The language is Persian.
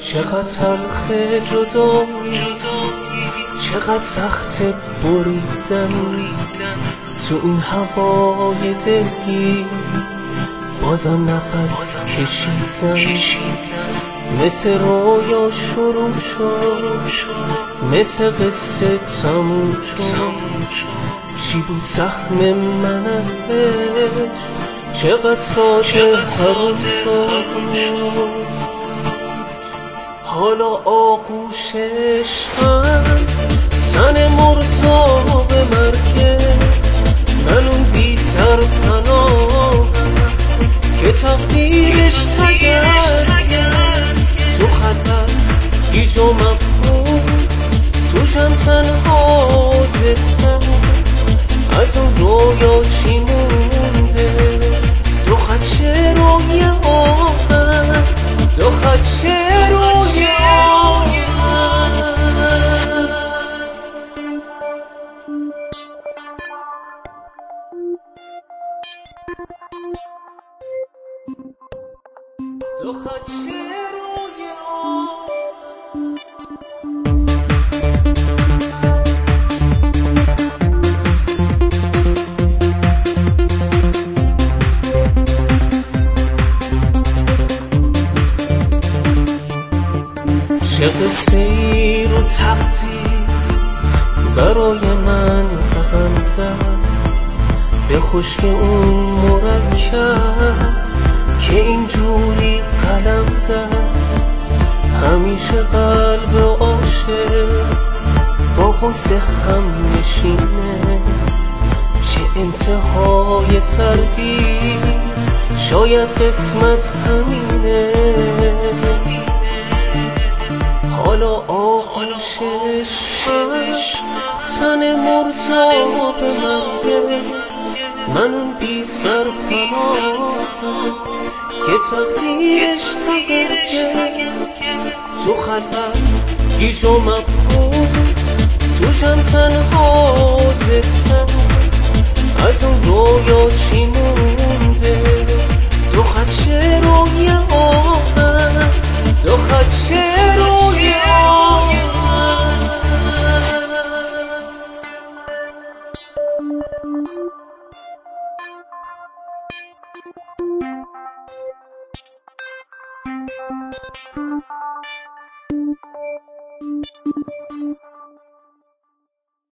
چقدر تلخ جدایی، چقدر سخت بریدن تو این هوای دلگیر، بازم نفس کشیدن. مثل رویا شروع شد، مثل قصه تموم شد. چی بود سهم من از عشق؟ چقدر ساده حروم شد. حالا آغوش عشقم تن مرتاب مرگه، من اون بی سر پناهم که تقدیرش تگرگه. تو خلوت گیج و مبهوت، توشم تنها دلتم. از اون رویا چی مونده؟ دو خط شعر و یه آهنگ، دو خط شعر و یه آهنگ. دو خط شعر و یه آهنگ. چه قصه ای رو تقدیر برای من رقم زد، به خشک اون مرکب که اینجوری قلم زد. همیشه قلب عاشق با غصه هم نشینه، چه انتهای سردی، شاید قسمت همینه. حالا آغوش عشقم تن مرتاب مرگه، من اون بی سر پناهم که تقدیرش تغییره. تو خلوت گیج و مبهوت، توشم تنها دلتم. از اون رویا چی مونده؟ دو خط شعر و یه آهنگ، دو خط شعر و یه آهنگ.